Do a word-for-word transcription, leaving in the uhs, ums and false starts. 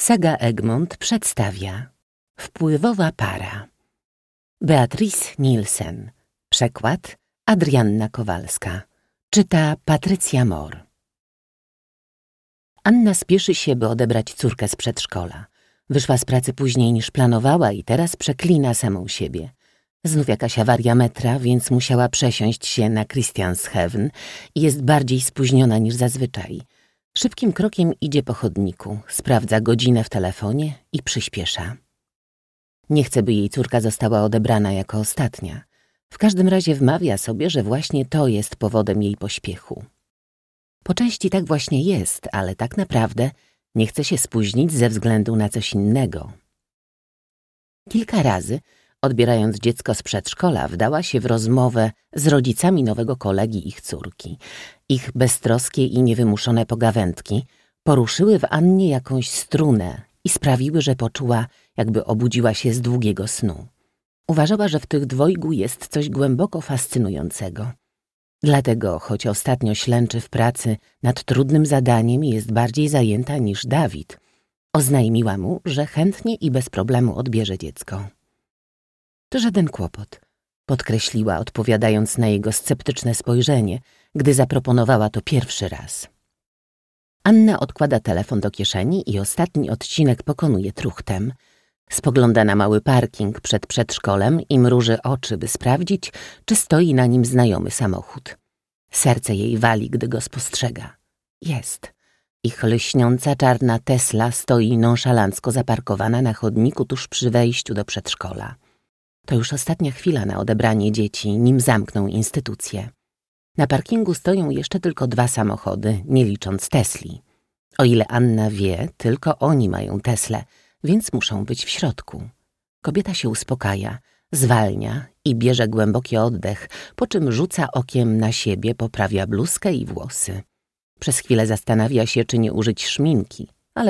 Saga Egmont przedstawia Wpływowa para. Beatrice Nielsen. Przekład Adrianna Kowalska. Czyta Patrycja Mor. Anna spieszy się, by odebrać córkę z przedszkola. Wyszła z pracy później niż planowała i teraz przeklina samą siebie. Znów jakaś awaria metra, więc musiała przesiąść się na Christianshavn i jest bardziej spóźniona niż zazwyczaj. Szybkim krokiem idzie po chodniku, sprawdza godzinę w telefonie i przyspiesza. Nie chce, by jej córka została odebrana jako ostatnia. W każdym razie wmawia sobie, że właśnie to jest powodem jej pośpiechu. Po części tak właśnie jest, ale tak naprawdę nie chce się spóźnić ze względu na coś innego. Kilka razy, odbierając dziecko z przedszkola, wdała się w rozmowę z rodzicami nowego kolegi ich córki. Ich beztroskie i niewymuszone pogawędki poruszyły w Annie jakąś strunę i sprawiły, że poczuła, jakby obudziła się z długiego snu. Uważała, że w tych dwojgu jest coś głęboko fascynującego. Dlatego, choć ostatnio ślęczy w pracy nad trudnym zadaniem i jest bardziej zajęta niż Dawid, oznajmiła mu, że chętnie i bez problemu odbierze dziecko. To żaden kłopot, podkreśliła, odpowiadając na jego sceptyczne spojrzenie, gdy zaproponowała to pierwszy raz. Anna odkłada telefon do kieszeni i ostatni odcinek pokonuje truchtem. Spogląda na mały parking przed przedszkolem i mruży oczy, by sprawdzić, czy stoi na nim znajomy samochód. Serce jej wali, gdy go spostrzega. Jest. Ich lśniąca czarna Tesla stoi nonszalancko zaparkowana na chodniku tuż przy wejściu do przedszkola. To już ostatnia chwila na odebranie dzieci, nim zamkną instytucję. Na parkingu stoją jeszcze tylko dwa samochody, nie licząc Tesli. O ile Anna wie, tylko oni mają Teslę, więc muszą być w środku. Kobieta się uspokaja, zwalnia i bierze głęboki oddech, po czym rzuca okiem na siebie, poprawia bluzkę i włosy. Przez chwilę zastanawia się, czy nie użyć szminki.